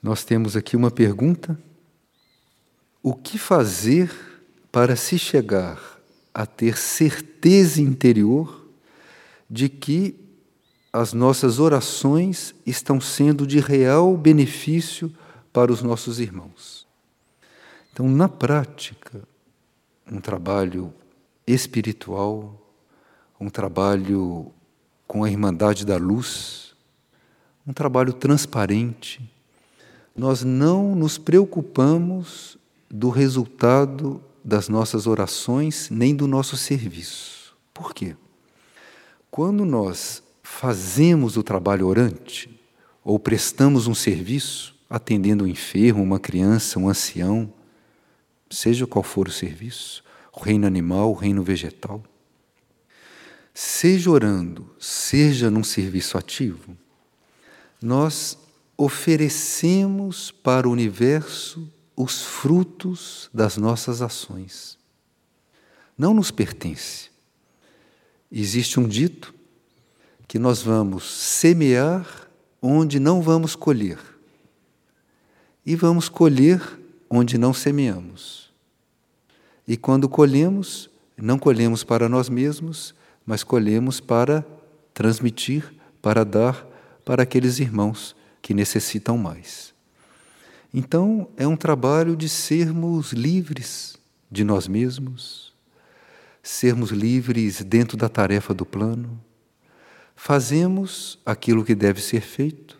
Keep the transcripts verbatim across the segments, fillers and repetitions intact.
Nós temos aqui uma pergunta: o que fazer para se chegar a ter certeza interior de que as nossas orações estão sendo de real benefício para os nossos irmãos? Então, na prática, um trabalho espiritual, um trabalho com a Irmandade da Luz, um trabalho transparente, nós não nos preocupamos do resultado das nossas orações nem do nosso serviço. Por quê? Quando nós fazemos o trabalho orante ou prestamos um serviço, atendendo um enfermo, uma criança, um ancião, seja qual for o serviço, o reino animal, o reino vegetal, seja orando, seja num serviço ativo, nós oferecemos para o universo os frutos das nossas ações. Não nos pertence. Existe um dito que nós vamos semear onde não vamos colher e vamos colher onde não semeamos. E quando colhemos, não colhemos para nós mesmos, mas colhemos para transmitir, para dar para aqueles irmãos que necessitam mais. Então, é um trabalho de sermos livres de nós mesmos, sermos livres dentro da tarefa do plano. Fazemos aquilo que deve ser feito,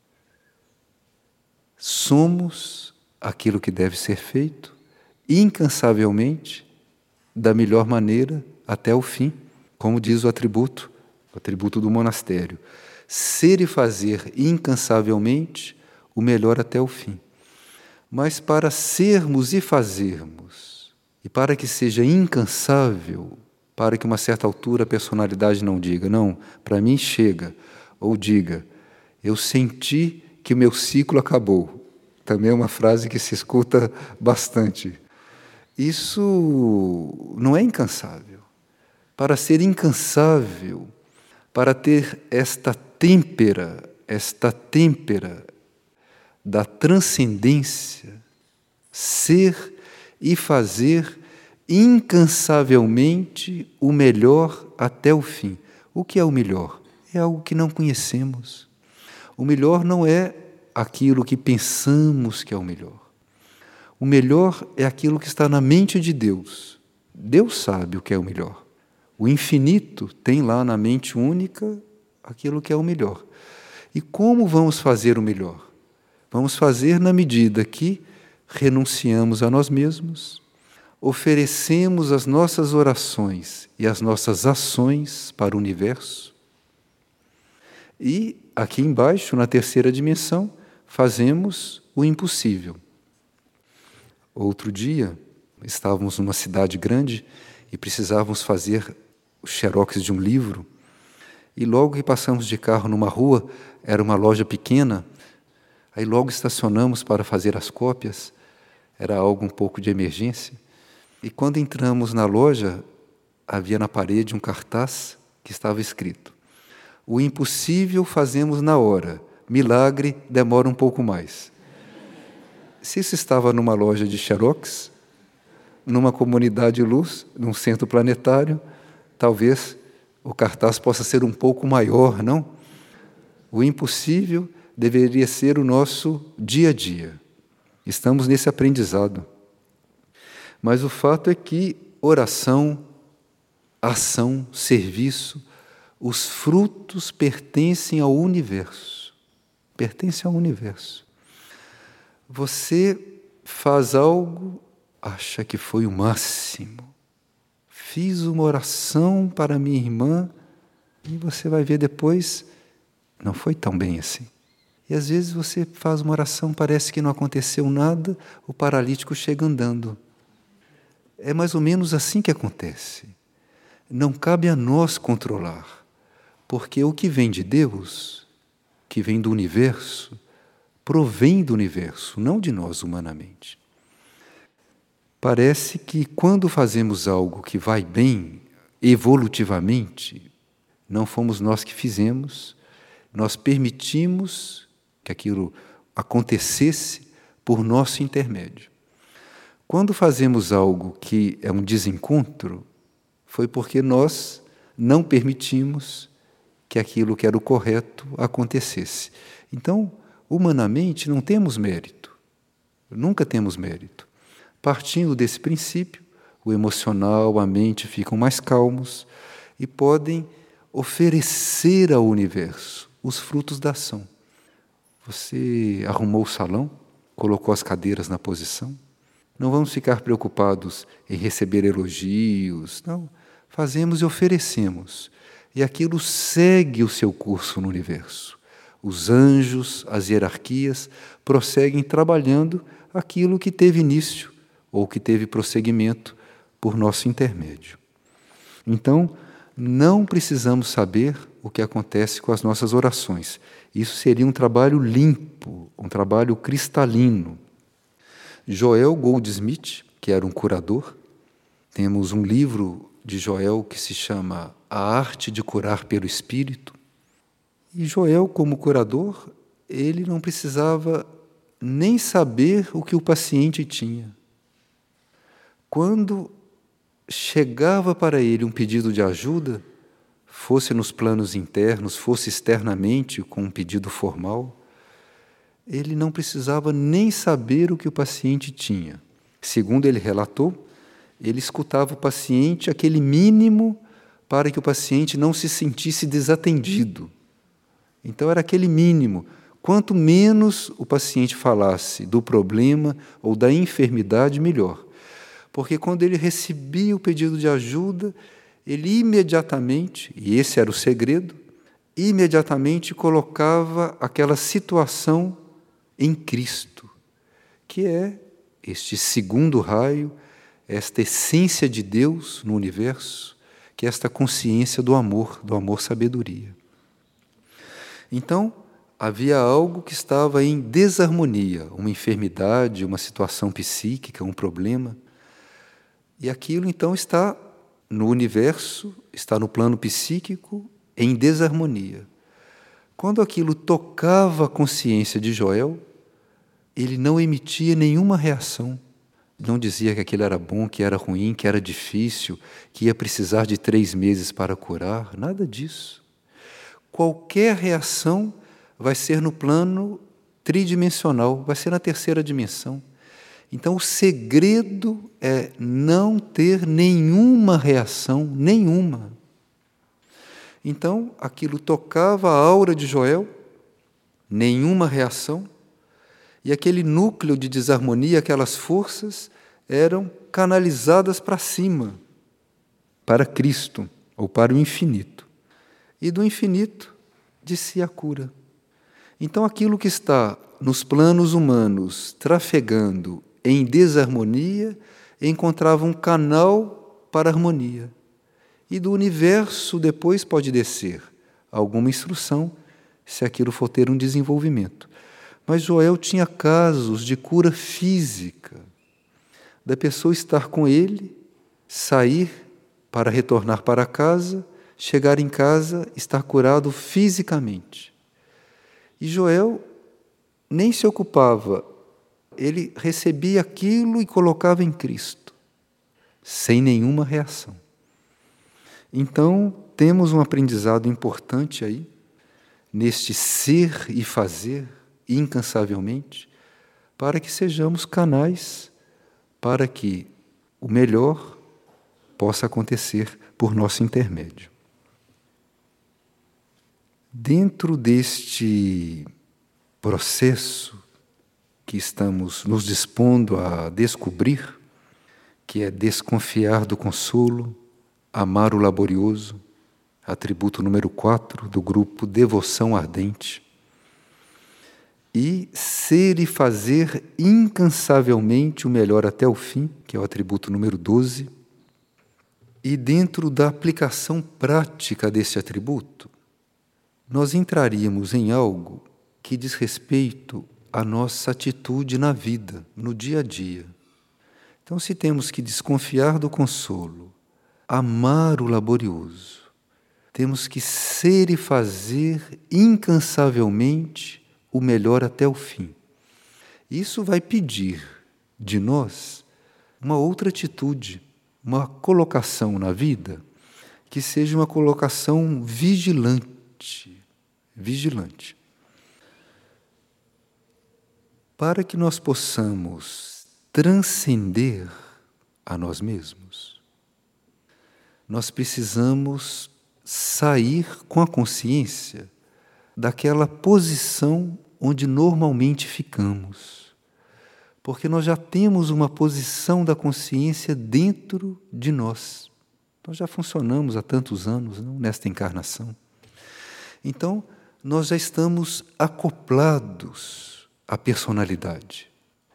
somos aquilo que deve ser feito, incansavelmente, da melhor maneira, até o fim, como diz o atributo, o atributo do monastério: ser e fazer incansavelmente o melhor até o fim. Mas para sermos e fazermos, e para que seja incansável, para que uma certa altura a personalidade não diga, não, para mim chega, ou diga, eu senti que o meu ciclo acabou. Também é uma frase que se escuta bastante. Isso não é incansável. Para ser incansável, para ter esta têmpera, esta têmpera da transcendência, ser e fazer incansavelmente o melhor até o fim. O que é o melhor? É algo que não conhecemos. O melhor não é aquilo que pensamos que é o melhor. O melhor é aquilo que está na mente de Deus. Deus sabe o que é o melhor. O infinito tem lá na mente única aquilo que é o melhor. E como vamos fazer o melhor? Vamos fazer na medida que renunciamos a nós mesmos, oferecemos as nossas orações e as nossas ações para o universo. E aqui embaixo, na terceira dimensão, fazemos o impossível. Outro dia, estávamos numa cidade grande e precisávamos fazer o xerox de um livro. E logo que passamos de carro numa rua, era uma loja pequena, aí logo estacionamos para fazer as cópias, era algo um pouco de emergência. E quando entramos na loja, havia na parede um cartaz que estava escrito: o impossível fazemos na hora, milagre demora um pouco mais. Se isso estava numa loja de xerox, numa comunidade luz, num centro planetário, talvez o cartaz possa ser um pouco maior, não? O impossível deveria ser o nosso dia a dia. Estamos nesse aprendizado. Mas o fato é que oração, ação, serviço, os frutos pertencem ao universo. Pertencem ao universo. Você faz algo, acha que foi o máximo. Fiz uma oração para minha irmã e você vai ver depois, não foi tão bem assim. E às vezes você faz uma oração, parece que não aconteceu nada, o paralítico chega andando. É mais ou menos assim que acontece. Não cabe a nós controlar, porque o que vem de Deus, que vem do universo, provém do universo, não de nós humanamente. Parece que quando fazemos algo que vai bem, evolutivamente, não fomos nós que fizemos, nós permitimos que aquilo, acontecesse por nosso intermédio. Quando fazemos algo que é um desencontro, foi porque nós não permitimos que aquilo que era o correto acontecesse. Então, humanamente, não temos mérito. Nunca temos mérito. Partindo desse princípio, o emocional, a mente ficam mais calmos e podem oferecer ao universo os frutos da ação. Você arrumou o salão, colocou as cadeiras na posição. Não vamos ficar preocupados em receber elogios, não. Fazemos e oferecemos. E aquilo segue o seu curso no universo. Os anjos, as hierarquias, prosseguem trabalhando aquilo que teve início ou que teve prosseguimento por nosso intermédio. Então, não precisamos saber o que acontece com as nossas orações. Isso seria um trabalho limpo, um trabalho cristalino. Joel Goldsmith, que era um curador, temos um livro de Joel que se chama A Arte de Curar pelo Espírito. E Joel, como curador, ele não precisava nem saber o que o paciente tinha. Quando chegava para ele um pedido de ajuda, fosse nos planos internos, fosse externamente com um pedido formal, ele não precisava nem saber o que o paciente tinha. Segundo ele relatou, ele escutava o paciente aquele mínimo para que o paciente não se sentisse desatendido. Então era aquele mínimo. Quanto menos o paciente falasse do problema ou da enfermidade, melhor. Porque quando ele recebia o pedido de ajuda, ele imediatamente, e esse era o segredo, imediatamente colocava aquela situação em Cristo, que é este segundo raio, esta essência de Deus no universo, que é esta consciência do amor, do amor-sabedoria. Então, havia algo que estava em desarmonia, uma enfermidade, uma situação psíquica, um problema. E aquilo, então, está no universo, está no plano psíquico, em desarmonia. Quando aquilo tocava a consciência de Joel, ele não emitia nenhuma reação. Não dizia que aquilo era bom, que era ruim, que era difícil, que ia precisar de três meses para curar, nada disso. Qualquer reação vai ser no plano tridimensional, vai ser na terceira dimensão. Então, o segredo é não ter nenhuma reação, nenhuma. Então, aquilo tocava a aura de Joel, nenhuma reação, e aquele núcleo de desarmonia, aquelas forças, eram canalizadas para cima, para Cristo, ou para o infinito. E do infinito descia a cura. Então, aquilo que está nos planos humanos trafegando em desarmonia, encontrava um canal para a harmonia. E do universo depois pode descer alguma instrução, se aquilo for ter um desenvolvimento. Mas Joel tinha casos de cura física, da pessoa estar com ele, sair para retornar para casa, chegar em casa, estar curado fisicamente. E Joel nem se ocupava, ele recebia aquilo e colocava em Cristo, sem nenhuma reação. Então, temos um aprendizado importante aí, neste ser e fazer, incansavelmente, para que sejamos canais para que o melhor possa acontecer por nosso intermédio. Dentro deste processo que estamos nos dispondo a descobrir, que é desconfiar do consolo, amar o laborioso, atributo número quatro do grupo Devoção Ardente, e ser e fazer incansavelmente o melhor até o fim, que é o atributo número doze, e dentro da aplicação prática desse atributo, nós entraríamos em algo que diz respeito à nossa atitude na vida, no dia a dia. Então, se temos que desconfiar do consolo, amar o laborioso, temos que ser e fazer incansavelmente o melhor até o fim. Isso vai pedir de nós uma outra atitude, uma colocação na vida que seja uma colocação vigilante, vigilante. Para que nós possamos transcender a nós mesmos, nós precisamos sair com a consciência daquela posição onde normalmente ficamos. Porque nós já temos uma posição da consciência dentro de nós. Nós já funcionamos há tantos anos, não, nesta encarnação. Então, nós já estamos acoplados à personalidade.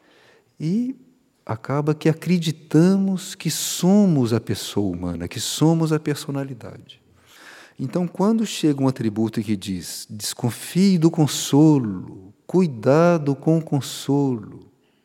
E acaba que acreditamos que somos a pessoa humana, que somos a personalidade. Então, quando chega um atributo que diz, desconfie do consolo, cuidado com o consolo,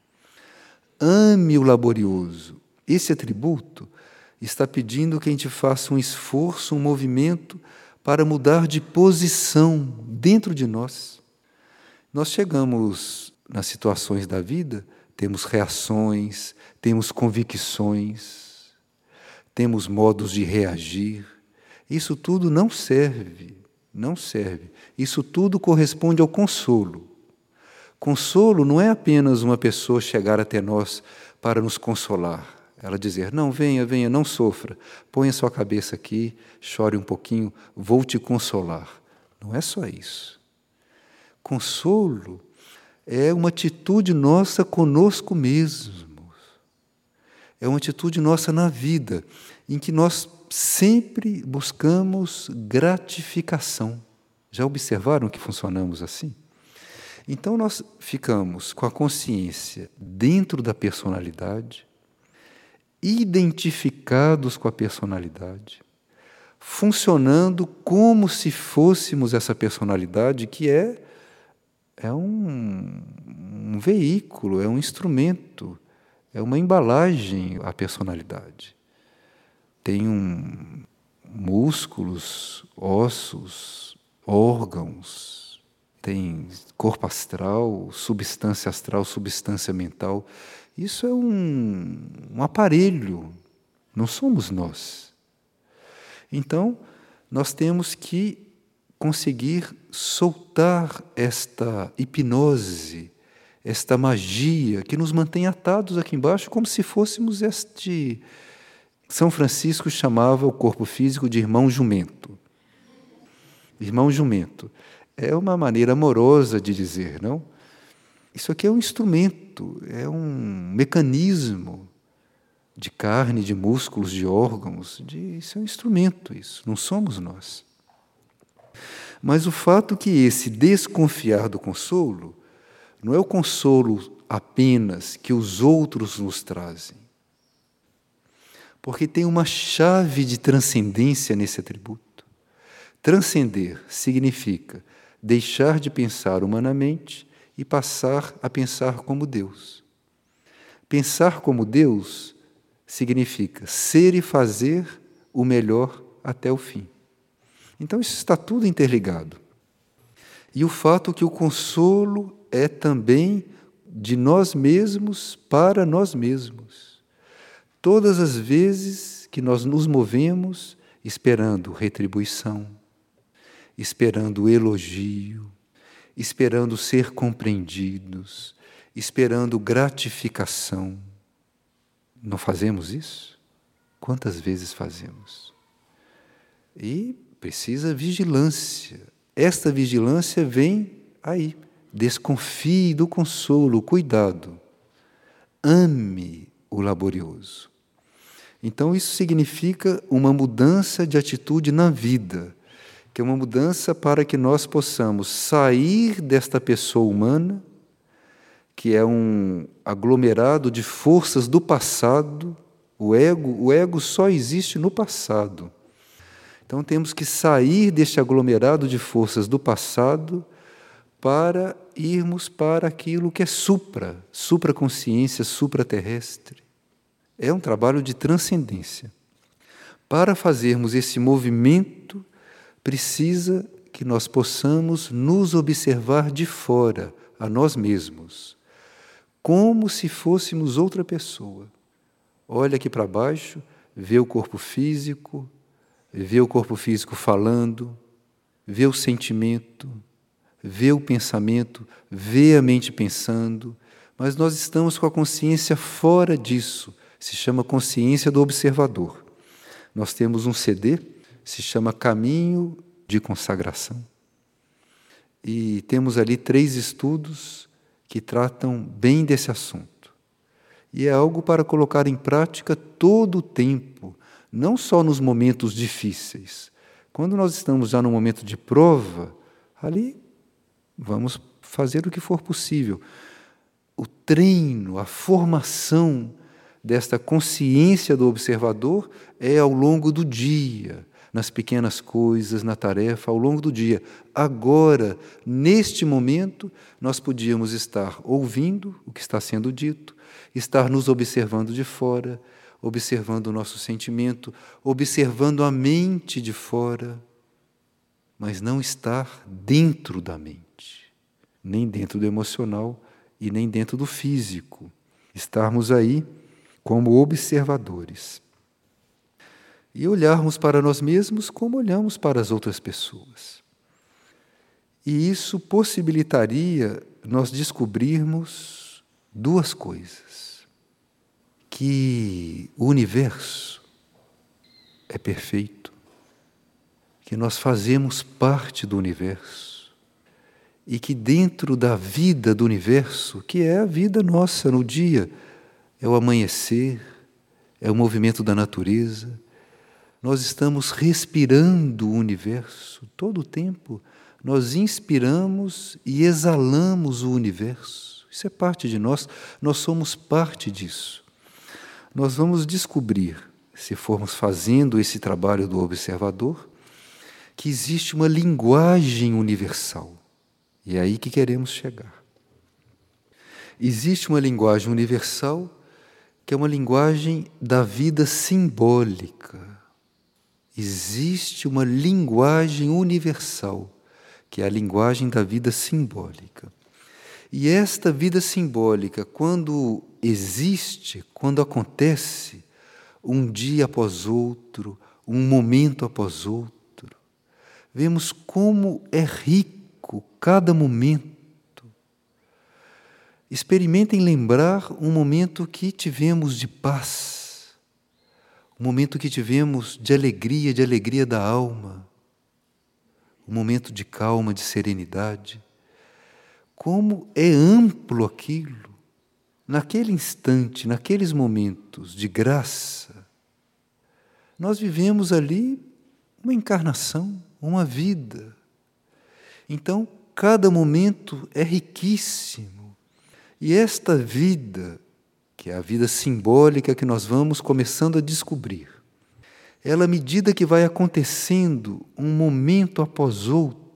ame o laborioso, esse atributo está pedindo que a gente faça um esforço, um movimento para mudar de posição dentro de nós. Nós chegamos nas situações da vida, temos reações, temos convicções, temos modos de reagir. Isso tudo não serve, não serve. Isso tudo corresponde ao consolo. Consolo não é apenas uma pessoa chegar até nós para nos consolar. Ela dizer, não, venha, venha, não sofra. Põe a sua cabeça aqui, chore um pouquinho, vou te consolar. Não é só isso. Consolo é uma atitude nossa conosco mesmos. É uma atitude nossa na vida, em que nós sempre buscamos gratificação. Já observaram que funcionamos assim? Então nós ficamos com a consciência dentro da personalidade, identificados com a personalidade, funcionando como se fôssemos essa personalidade que é, é um, um veículo, é um instrumento, é uma embalagem a personalidade. Tem um, músculos, ossos, órgãos, tem corpo astral, substância astral, substância mental. Isso é um, um aparelho, não somos nós. Então, nós temos que conseguir soltar esta hipnose, esta magia que nos mantém atados aqui embaixo, como se fôssemos este... São Francisco chamava o corpo físico de irmão jumento. Irmão jumento. É uma maneira amorosa de dizer, não? Isso aqui é um instrumento, é um mecanismo de carne, de músculos, de órgãos. De, isso é um instrumento, isso. Não somos nós. Mas o fato que esse desconfiar do consolo não é o consolo apenas que os outros nos trazem. Porque tem uma chave de transcendência nesse atributo. Transcender significa deixar de pensar humanamente e passar a pensar como Deus. Pensar como Deus significa ser e fazer o melhor até o fim. Então isso está tudo interligado. E o fato que o consolo é também de nós mesmos para nós mesmos. Todas as vezes que nós nos movemos esperando retribuição, esperando elogio, esperando ser compreendidos, esperando gratificação. Não fazemos isso? Quantas vezes fazemos? E precisa vigilância. Esta vigilância vem aí. Desconfie do consolo, cuidado. Ame o laborioso. Então isso significa uma mudança de atitude na vida, que é uma mudança para que nós possamos sair desta pessoa humana, que é um aglomerado de forças do passado. O ego, o ego só existe no passado. Então temos que sair deste aglomerado de forças do passado para irmos para aquilo que é supra, supraconsciência, supraterrestre. É um trabalho de transcendência. Para fazermos esse movimento, precisa que nós possamos nos observar de fora, a nós mesmos, como se fôssemos outra pessoa. Olha aqui para baixo, vê o corpo físico, vê o corpo físico falando, vê o sentimento, vê o pensamento, vê a mente pensando, mas nós estamos com a consciência fora disso, se chama consciência do observador. Nós temos um C D, se chama Caminho de Consagração, e temos ali três estudos que tratam bem desse assunto. E é algo para colocar em prática todo o tempo, não só nos momentos difíceis. Quando nós estamos já no momento de prova, ali vamos fazer o que for possível. O treino, a formação desta consciência do observador é ao longo do dia, nas pequenas coisas, na tarefa, ao longo do dia. Agora, neste momento, nós podíamos estar ouvindo o que está sendo dito, estar nos observando de fora, observando o nosso sentimento, observando a mente de fora, mas não estar dentro da mente, nem dentro do emocional e nem dentro do físico. Estarmos aí como observadores. E olharmos para nós mesmos como olhamos para as outras pessoas. E isso possibilitaria nós descobrirmos duas coisas. Que o universo é perfeito, que nós fazemos parte do universo e que dentro da vida do universo, que é a vida nossa no dia, é o amanhecer, é o movimento da natureza, nós estamos respirando o universo todo o tempo, nós inspiramos e exalamos o universo, isso é parte de nós, nós somos parte disso. Nós vamos descobrir, se formos fazendo esse trabalho do observador, que existe uma linguagem universal. E é aí que queremos chegar. Existe uma linguagem universal que é uma linguagem da vida simbólica. Existe uma linguagem universal, que é a linguagem da vida simbólica. E esta vida simbólica, quando existe, quando acontece, um dia após outro, um momento após outro, vemos como é rico cada momento. Experimentem lembrar um momento que tivemos de paz, um momento que tivemos de alegria, de alegria da alma, um momento de calma, de serenidade. Como é amplo aquilo, naquele instante, naqueles momentos de graça, nós vivemos ali uma encarnação, uma vida. Então, cada momento é riquíssimo. E esta vida, que é a vida simbólica que nós vamos começando a descobrir, ela, à medida que vai acontecendo um momento após outro,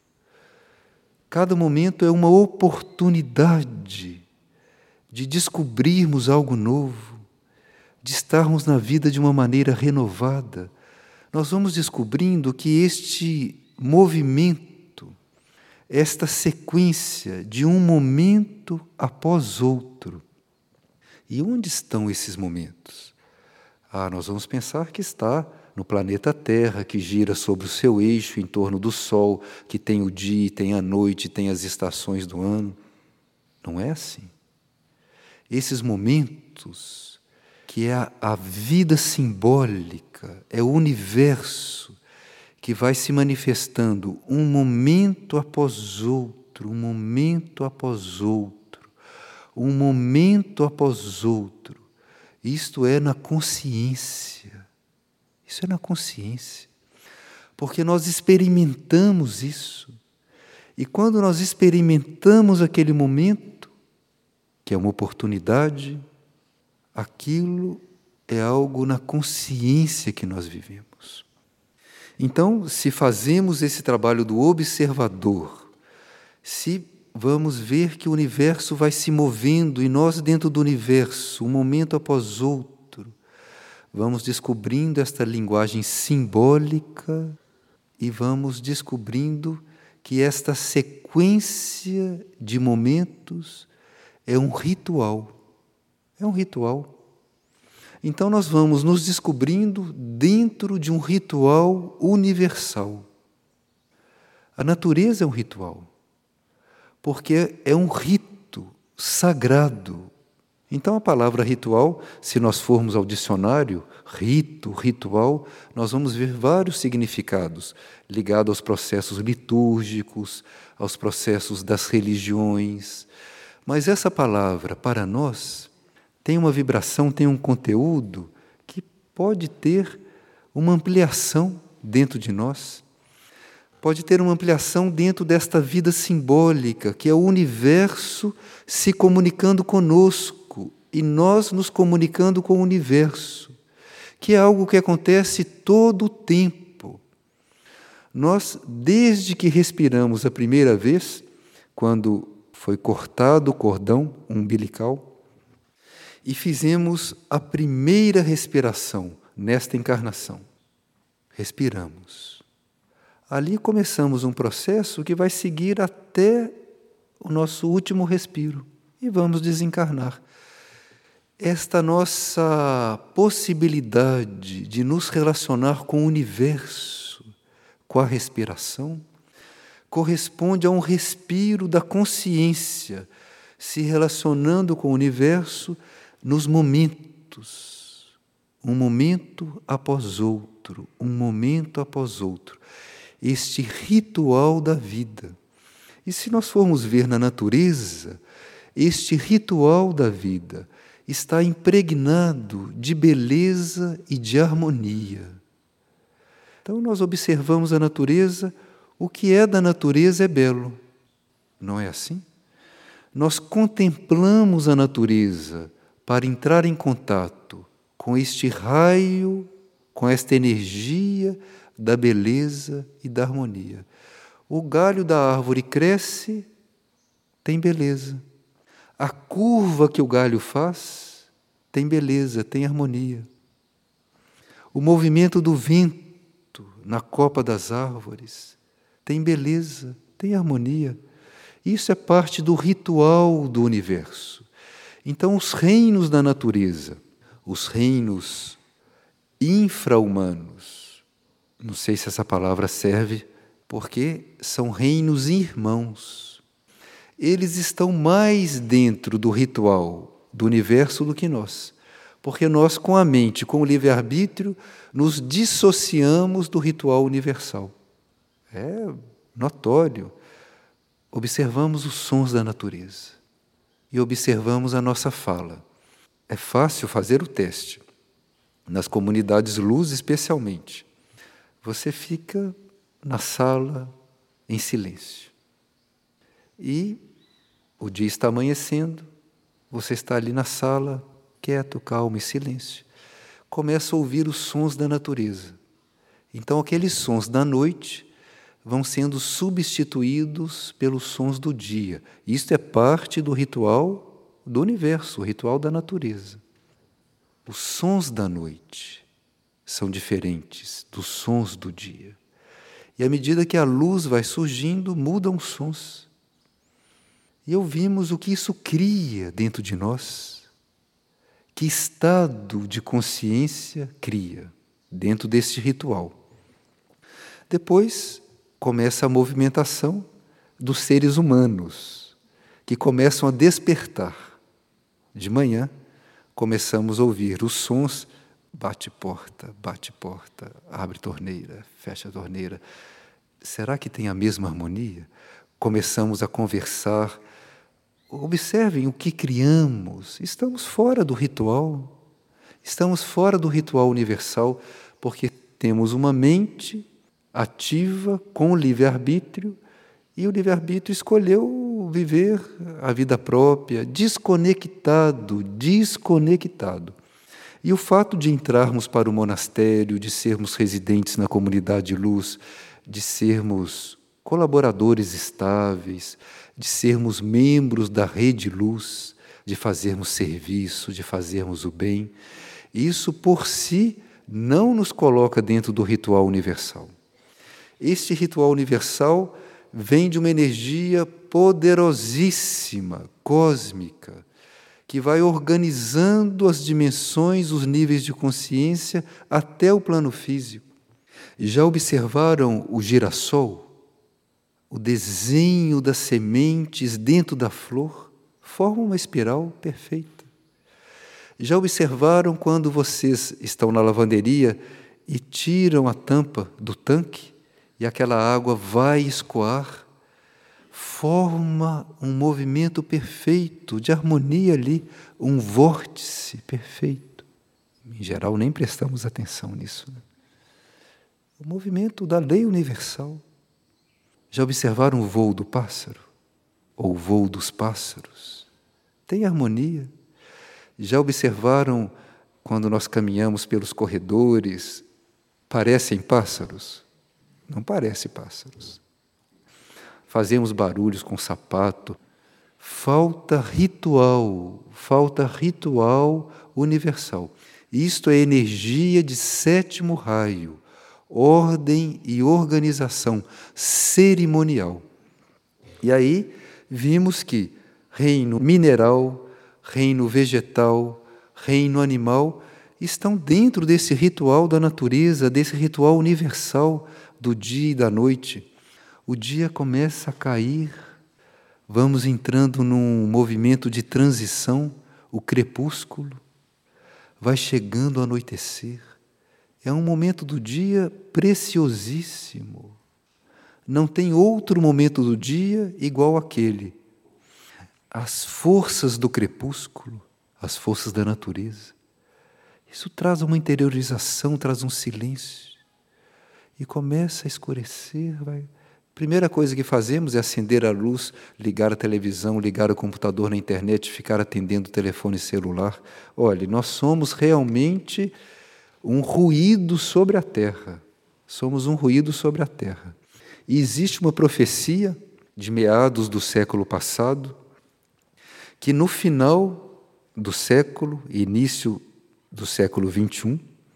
cada momento é uma oportunidade de descobrirmos algo novo, de estarmos na vida de uma maneira renovada. Nós vamos descobrindo que este movimento, esta sequência de um momento após outro. E onde estão esses momentos? Ah, nós vamos pensar que está no planeta Terra, que gira sobre o seu eixo em torno do Sol, que tem o dia, tem a noite, tem as estações do ano. Não é assim. Esses momentos, que é a, a vida simbólica, é o universo que vai se manifestando um momento após outro, um momento após outro, um momento após outro. Isto é na consciência. Isso é na consciência, porque nós experimentamos isso. E quando nós experimentamos aquele momento, que é uma oportunidade, aquilo é algo na consciência que nós vivemos. Então, se fazemos esse trabalho do observador, se vamos ver que o universo vai se movendo e nós dentro do universo, um momento após outro, vamos descobrindo esta linguagem simbólica e vamos descobrindo que esta sequência de momentos é um ritual. É um ritual. Então nós vamos nos descobrindo dentro de um ritual universal. A natureza é um ritual, porque é um rito sagrado. Então a palavra ritual, se nós formos ao dicionário, rito, ritual, nós vamos ver vários significados ligados aos processos litúrgicos, aos processos das religiões. Mas essa palavra, para nós, tem uma vibração, tem um conteúdo que pode ter uma ampliação dentro de nós. Pode ter uma ampliação dentro desta vida simbólica, que é o universo se comunicando conosco e nós nos comunicando com o universo, que é algo que acontece todo o tempo. Nós, desde que respiramos a primeira vez, quando foi cortado o cordão umbilical, e fizemos a primeira respiração nesta encarnação, respiramos. Ali começamos um processo que vai seguir até o nosso último respiro e vamos desencarnar. Esta nossa possibilidade de nos relacionar com o universo, com a respiração, corresponde a um respiro da consciência, se relacionando com o universo nos momentos, um momento após outro, um momento após outro. Este ritual da vida. E se nós formos ver na natureza, este ritual da vida está impregnado de beleza e de harmonia. Então nós observamos a natureza, o que é da natureza é belo. Não é assim? Nós contemplamos a natureza para entrar em contato com este raio, com esta energia da beleza e da harmonia. O galho da árvore cresce, tem beleza. A curva que o galho faz tem beleza, tem harmonia. O movimento do vento na copa das árvores tem beleza, tem harmonia. Isso é parte do ritual do universo. Então, os reinos da natureza, os reinos infra-humanos, não sei se essa palavra serve, porque são reinos irmãos. Eles estão mais dentro do ritual do universo do que nós, porque nós, com a mente, com o livre-arbítrio, nos dissociamos do ritual universal. É notório. Observamos os sons da natureza e observamos a nossa fala. É fácil fazer o teste, nas comunidades luz especialmente. Você fica na sala em silêncio. E o dia está amanhecendo, você está ali na sala, quieto, calmo, em silêncio. Começa a ouvir os sons da natureza. Então, aqueles sons da noite vão sendo substituídos pelos sons do dia. Isto é parte do ritual do universo, o ritual da natureza. Os sons da noite são diferentes dos sons do dia. E à medida que a luz vai surgindo, mudam os sons. E ouvimos o que isso cria dentro de nós. Que estado de consciência cria dentro deste ritual. Depois começa a movimentação dos seres humanos, que começam a despertar. De manhã, começamos a ouvir os sons. Bate porta, bate porta, abre torneira, fecha torneira. Será que tem a mesma harmonia? Começamos a conversar. Observem o que criamos. Estamos fora do ritual. Estamos fora do ritual universal, porque temos uma mente ativa com o livre-arbítrio, e o livre-arbítrio escolheu viver a vida própria, desconectado, desconectado. E o fato de entrarmos para o monastério, de sermos residentes na comunidade de luz, de sermos colaboradores estáveis, de sermos membros da rede luz, de fazermos serviço, de fazermos o bem, isso por si não nos coloca dentro do ritual universal. Este ritual universal vem de uma energia poderosíssima, cósmica, que vai organizando as dimensões, os níveis de consciência até o plano físico. Já observaram o girassol? O desenho das sementes dentro da flor forma uma espiral perfeita. Já observaram quando vocês estão na lavanderia e tiram a tampa do tanque e aquela água vai escoar? Forma um movimento perfeito, de harmonia ali, um vórtice perfeito. Em geral, nem prestamos atenção nisso, né? O movimento da lei universal. Já observaram o voo do pássaro? Ou o voo dos pássaros? Tem harmonia. Já observaram quando nós caminhamos pelos corredores, parecem pássaros? Não parecem pássaros. Fazemos barulhos com sapato. Falta ritual, falta ritual universal. Isto é energia de sétimo raio, ordem e organização cerimonial. E aí vimos que reino mineral, reino vegetal, reino animal estão dentro desse ritual da natureza, desse ritual universal do dia e da noite. O dia começa a cair, vamos entrando num movimento de transição, o crepúsculo, vai chegando o anoitecer. É um momento do dia preciosíssimo. Não tem outro momento do dia igual àquele. As forças do crepúsculo, as forças da natureza, isso traz uma interiorização, traz um silêncio. E começa a escurecer, vai... Primeira coisa que fazemos é acender a luz, ligar a televisão, ligar o computador na internet, ficar atendendo o telefone celular. Olha, nós somos realmente um ruído sobre a terra. Somos um ruído sobre a terra. E existe uma profecia de meados do século passado, que no final do século, início do século vinte e um,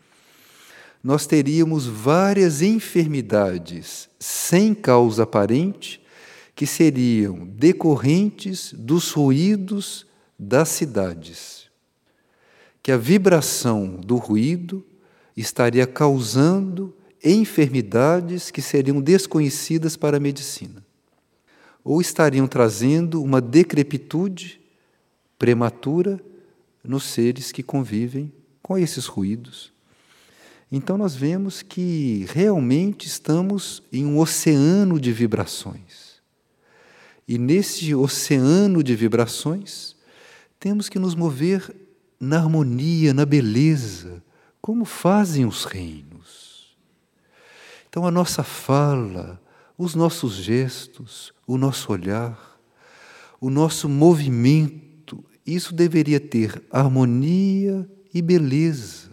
nós teríamos várias enfermidades sem causa aparente que seriam decorrentes dos ruídos das cidades. Que a vibração do ruído estaria causando enfermidades que seriam desconhecidas para a medicina. Ou estariam trazendo uma decrepitude prematura nos seres que convivem com esses ruídos. Então nós vemos que realmente estamos em um oceano de vibrações. E nesse oceano de vibrações, temos que nos mover na harmonia, na beleza, como fazem os reinos. Então a nossa fala, os nossos gestos, o nosso olhar, o nosso movimento, isso deveria ter harmonia e beleza.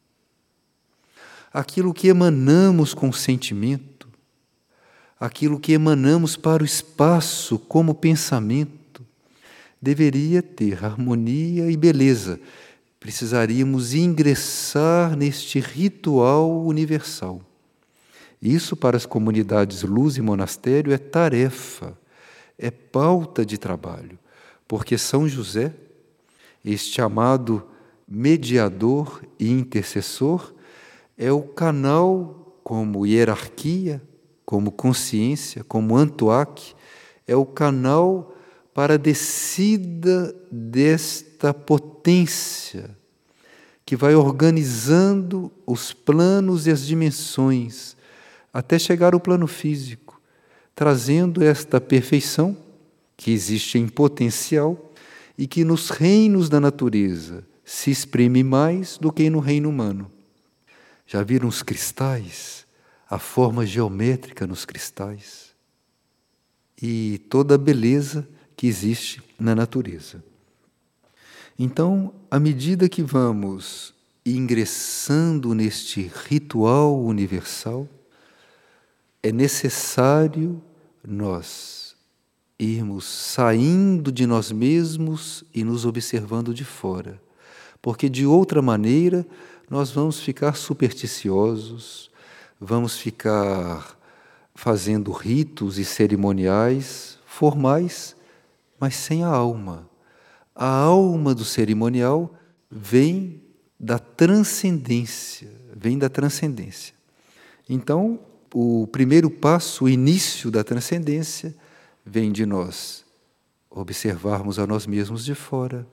Aquilo que emanamos com sentimento, aquilo que emanamos para o espaço como pensamento, deveria ter harmonia e beleza. Precisaríamos ingressar neste ritual universal. Isso para as comunidades luz e monastério é tarefa, é pauta de trabalho, porque São José, este amado mediador e intercessor, é o canal como hierarquia, como consciência, como Antoac, é o canal para a descida desta potência que vai organizando os planos e as dimensões até chegar ao plano físico, trazendo esta perfeição que existe em potencial e que nos reinos da natureza se exprime mais do que no reino humano. Já viram os cristais? A forma geométrica nos cristais? E toda a beleza que existe na natureza. Então, à medida que vamos ingressando neste ritual universal, é necessário nós irmos saindo de nós mesmos e nos observando de fora, porque de outra maneira nós vamos ficar supersticiosos, vamos ficar fazendo ritos e cerimoniais formais, mas sem a alma. A alma do cerimonial vem da transcendência, vem da transcendência. Então, o primeiro passo, o início da transcendência, vem de nós observarmos a nós mesmos de fora,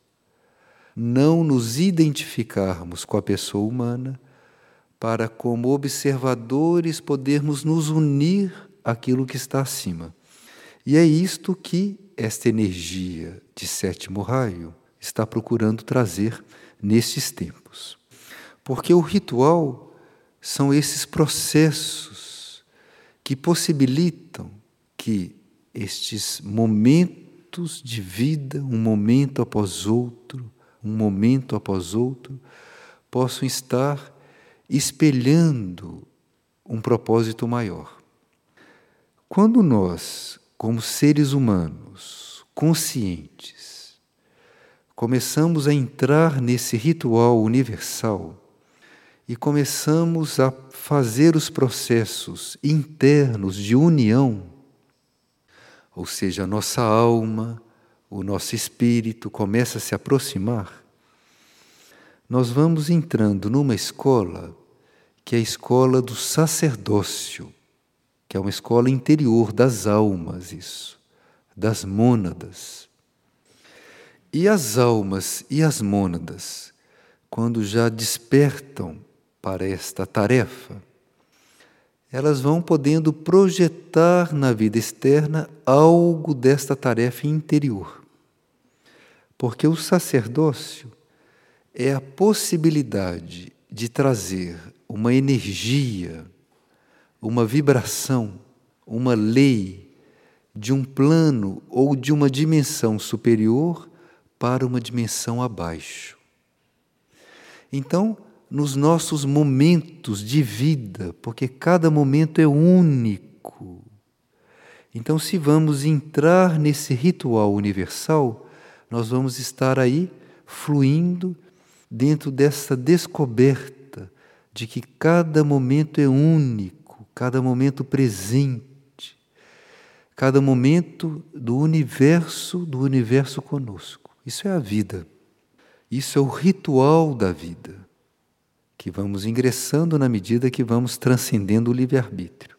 não nos identificarmos com a pessoa humana, para, como observadores, podermos nos unir àquilo que está acima. E é isto que esta energia de sétimo raio está procurando trazer nestes tempos. Porque o ritual são esses processos que possibilitam que estes momentos de vida, um momento após outro, um momento após outro, possam estar espelhando um propósito maior. Quando nós, como seres humanos, conscientes, começamos a entrar nesse ritual universal e começamos a fazer os processos internos de união, ou seja, a nossa alma, o nosso espírito começa a se aproximar, nós vamos entrando numa escola que é a escola do sacerdócio, que é uma escola interior das almas, isso, das mônadas. E as almas e as mônadas, quando já despertam para esta tarefa, elas vão podendo projetar na vida externa algo desta tarefa interior. Porque o sacerdócio é a possibilidade de trazer uma energia, uma vibração, uma lei de um plano ou de uma dimensão superior para uma dimensão abaixo. Então, nos nossos momentos de vida, porque cada momento é único, então, se vamos entrar nesse ritual universal, nós vamos estar aí fluindo dentro dessa descoberta de que cada momento é único, cada momento presente, cada momento do universo, do universo conosco. Isso é a vida. Isso é o ritual da vida, que vamos ingressando na medida que vamos transcendendo o livre-arbítrio.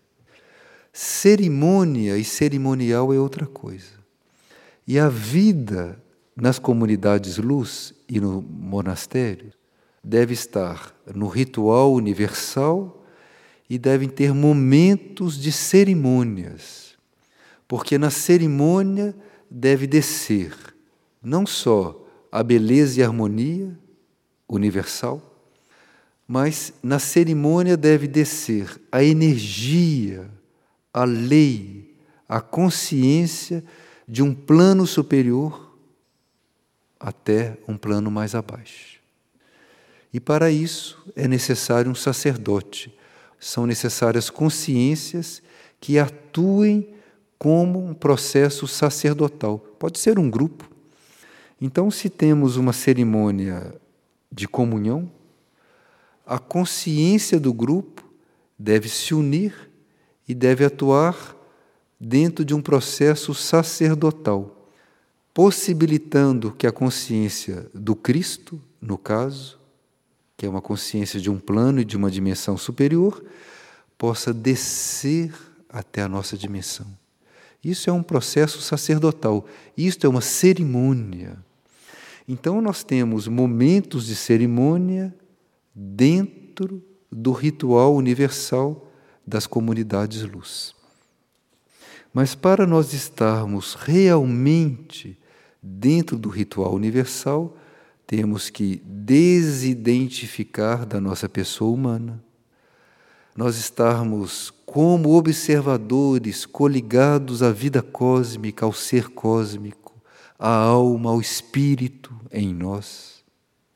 Cerimônia e cerimonial é outra coisa. E a vida nas comunidades luz e no monastério deve estar no ritual universal e devem ter momentos de cerimônias, porque na cerimônia deve descer não só a beleza e a harmonia universal, mas na cerimônia deve descer a energia, a lei, a consciência de um plano superior até um plano mais abaixo. E para isso é necessário um sacerdote. São necessárias consciências que atuem como um processo sacerdotal. Pode ser um grupo. Então, se temos uma cerimônia de comunhão, a consciência do grupo deve se unir e deve atuar dentro de um processo sacerdotal, possibilitando que a consciência do Cristo, no caso, que é uma consciência de um plano e de uma dimensão superior, possa descer até a nossa dimensão. Isso é um processo sacerdotal, isto é uma cerimônia. Então nós temos momentos de cerimônia dentro do ritual universal das comunidades luz. Mas para nós estarmos realmente dentro do ritual universal, temos que desidentificar da nossa pessoa humana. Nós estarmos como observadores coligados à vida cósmica, ao ser cósmico, à alma, ao espírito em nós.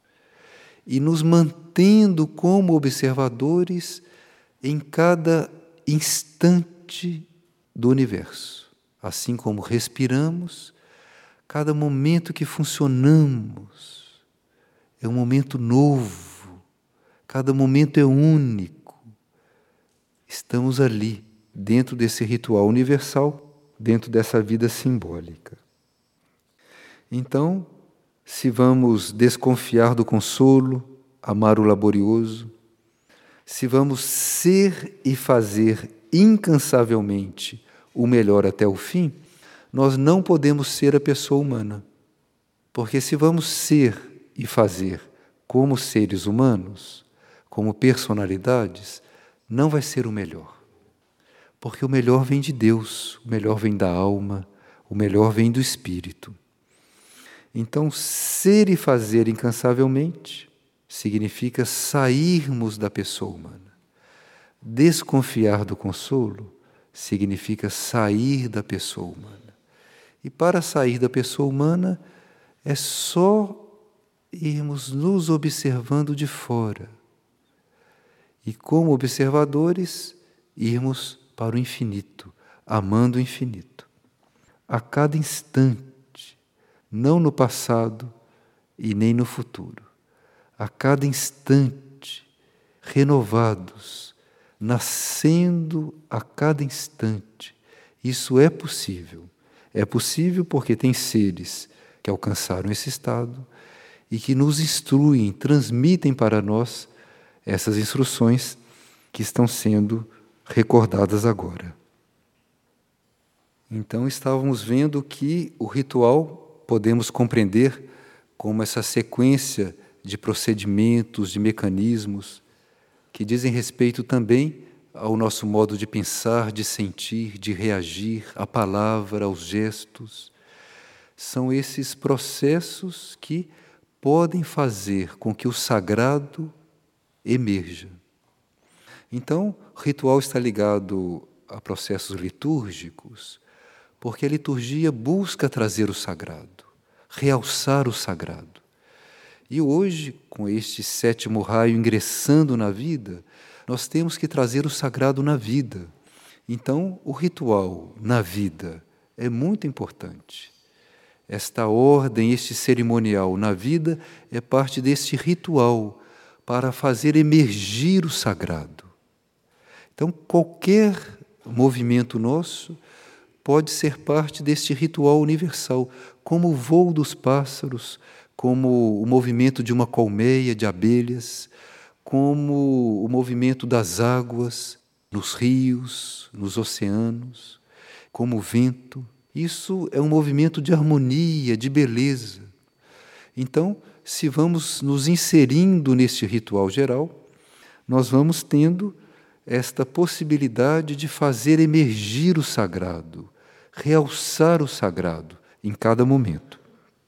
E nos mantendo como observadores em cada instante do universo. Assim como respiramos, cada momento que funcionamos é um momento novo, cada momento é único. Estamos ali, dentro desse ritual universal, dentro dessa vida simbólica. Então, se vamos desconfiar do consolo, amar o laborioso, se vamos ser e fazer incansavelmente o melhor até o fim, nós não podemos ser a pessoa humana. Porque se vamos ser e fazer como seres humanos, como personalidades, não vai ser o melhor. Porque o melhor vem de Deus, o melhor vem da alma, o melhor vem do Espírito. Então, ser e fazer incansavelmente significa sairmos da pessoa humana. Desconfiar do consolo significa sair da pessoa humana. E para sair da pessoa humana é só irmos nos observando de fora. E como observadores, irmos para o infinito, amando o infinito. A cada instante, não no passado e nem no futuro. A cada instante, renovados, nascendo a cada instante. Isso é possível. É possível porque tem seres que alcançaram esse estado e que nos instruem, transmitem para nós essas instruções que estão sendo recordadas agora. Então, estávamos vendo que o ritual podemos compreender como essa sequência de procedimentos, de mecanismos, que dizem respeito também ao nosso modo de pensar, de sentir, de reagir, à palavra, aos gestos. São esses processos que podem fazer com que o sagrado emerja. Então, o ritual está ligado a processos litúrgicos, porque a liturgia busca trazer o sagrado, realçar o sagrado. E hoje, com este sétimo raio ingressando na vida, nós temos que trazer o sagrado na vida. Então, o ritual na vida é muito importante. Esta ordem, este cerimonial na vida é parte deste ritual para fazer emergir o sagrado. Então, qualquer movimento nosso pode ser parte deste ritual universal, como o voo dos pássaros, como o movimento de uma colmeia de abelhas, como o movimento das águas nos rios, nos oceanos, como o vento. Isso é um movimento de harmonia, de beleza. Então, se vamos nos inserindo neste ritual geral, nós vamos tendo esta possibilidade de fazer emergir o sagrado, realçar o sagrado em cada momento.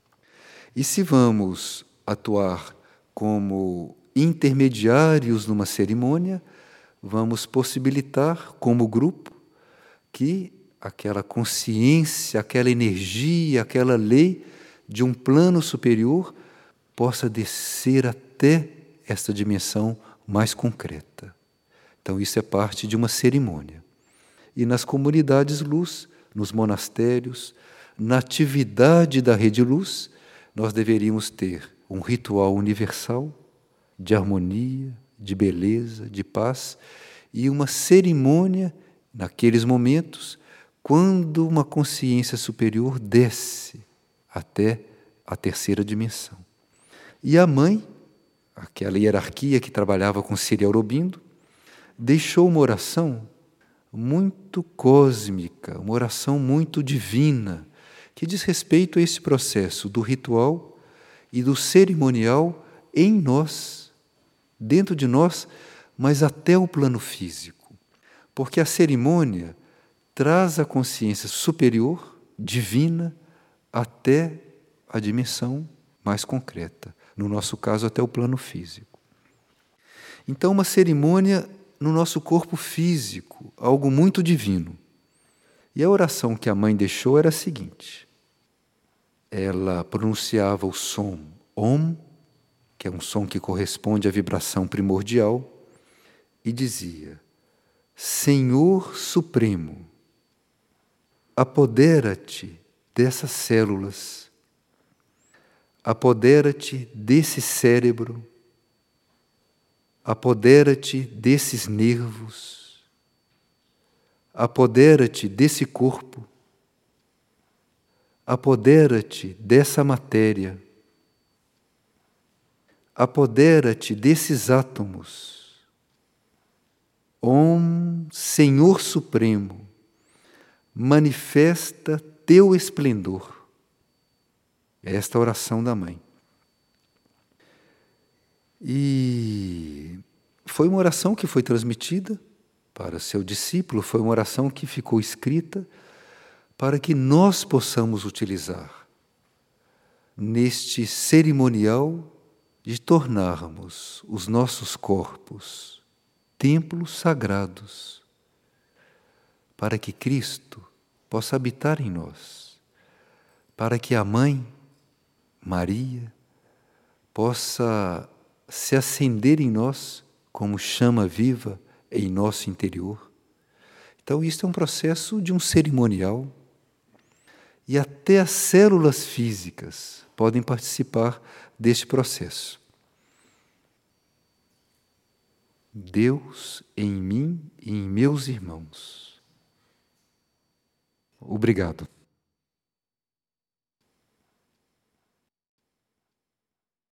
E se vamos atuar como intermediários numa cerimônia, vamos possibilitar, como grupo, que aquela consciência, aquela energia, aquela lei de um plano superior possa descer até esta dimensão mais concreta. Então, isso é parte de uma cerimônia. E nas comunidades luz, nos monastérios, na atividade da Rede Luz, nós deveríamos ter um ritual universal de harmonia, de beleza, de paz e uma cerimônia naqueles momentos quando uma consciência superior desce até a terceira dimensão. E a mãe, aquela hierarquia que trabalhava com Sri Aurobindo, deixou uma oração muito cósmica, uma oração muito divina, que diz respeito a esse processo do ritual e do cerimonial em nós, dentro de nós, mas até o plano físico. Porque a cerimônia traz a consciência superior, divina, até a dimensão mais concreta, no nosso caso, até o plano físico. Então, uma cerimônia no nosso corpo físico, algo muito divino. E a oração que a mãe deixou era a seguinte: ela pronunciava o som Om, que é um som que corresponde à vibração primordial, e dizia: Senhor Supremo, apodera-te dessas células, apodera-te desse cérebro, apodera-te desses nervos, apodera-te desse corpo apodera-te dessa matéria, apodera-te desses átomos. Om, Senhor Supremo, manifesta teu esplendor. Esta é a oração da mãe. E foi uma oração que foi transmitida para seu discípulo, foi uma oração que ficou escrita para que nós possamos utilizar neste cerimonial de tornarmos os nossos corpos templos sagrados, para que Cristo possa habitar em nós, para que a Mãe, Maria, possa se acender em nós como chama viva em nosso interior. Então, isto é um processo de um cerimonial, e até as células físicas podem participar deste processo. Deus em mim e em meus irmãos. Obrigado.